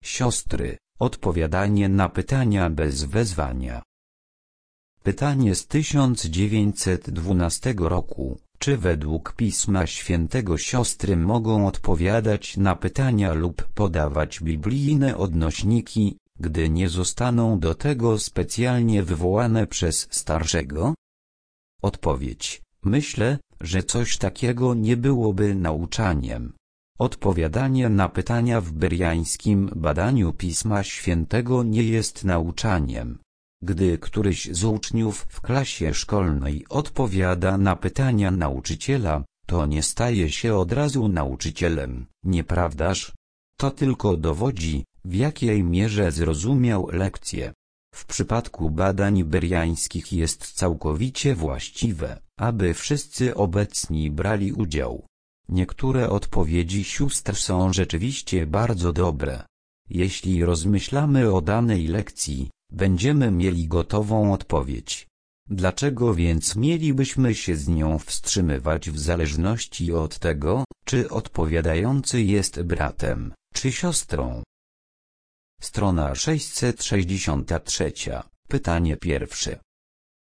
siostry, odpowiadanie na pytania bez wezwania. Pytanie z 1912 roku. Czy według Pisma Świętego siostry mogą odpowiadać na pytania lub podawać biblijne odnośniki, gdy nie zostaną do tego specjalnie wywołane przez starszego? Odpowiedź: myślę, że coś takiego nie byłoby nauczaniem. Odpowiadanie na pytania w bereańskim badaniu Pisma Świętego nie jest nauczaniem. Gdy któryś z uczniów w klasie szkolnej odpowiada na pytania nauczyciela, to nie staje się od razu nauczycielem, nieprawdaż? To tylko dowodzi, w jakiej mierze zrozumiał lekcję. W przypadku badań bereańskich jest całkowicie właściwe, aby wszyscy obecni brali udział. Niektóre odpowiedzi sióstr są rzeczywiście bardzo dobre. Jeśli rozmyślamy o danej lekcji, będziemy mieli gotową odpowiedź. Dlaczego więc mielibyśmy się z nią wstrzymywać w zależności od tego, czy odpowiadający jest bratem, czy siostrą? Strona 663. Pytanie pierwsze.